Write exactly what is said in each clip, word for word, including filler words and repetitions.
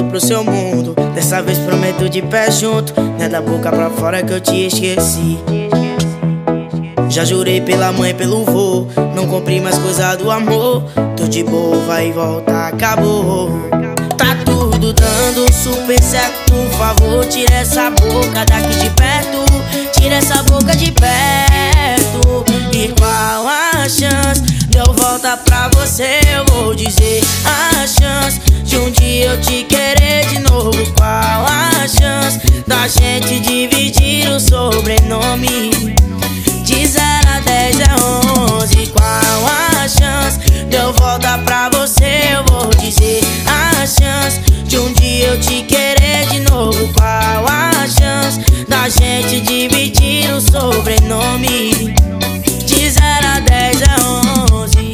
pro seu mundo. Dessa vez prometo de pé junto, não é da boca pra fora que eu te esqueci. Já jurei pela mãe, pelo vô, não comprei mais coisa do amor. Tô de boa, vai e volta, acabou. Tá tudo dando super certo, por favor, tira essa boca daqui de perto. Tira essa boca de perto. E qual a chance de eu voltar pra você? Eu vou dizer a chance de um dia eu te querer de novo. Qual a chance da gente dividir o sobrenome? De zero a dez é onze. Qual a chance de eu voltar pra você? Eu vou dizer a chance de um dia eu te querer de novo. Qual a chance da gente dividir o sobrenome? De zero a dez é onze.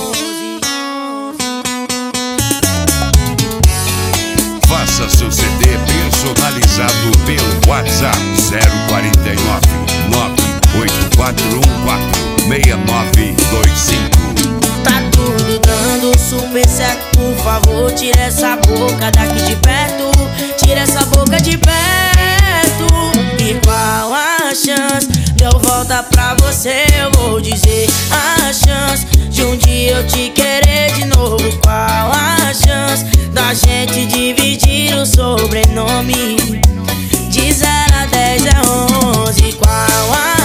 Faça seu C D personalizado pelo WhatsApp zero quatro nove nove oito quatro um quatro seis nove dois cinco. Tá tudo dando super certo, por favor, tira essa boca daqui de perto. Tira essa boca de perto. E qual a chance de eu voltar pra você? Eu vou dizer a chance de um dia eu te querer de novo. Qual a chance da gente dividir o sobrenome? De zero a dez é onze. Qual a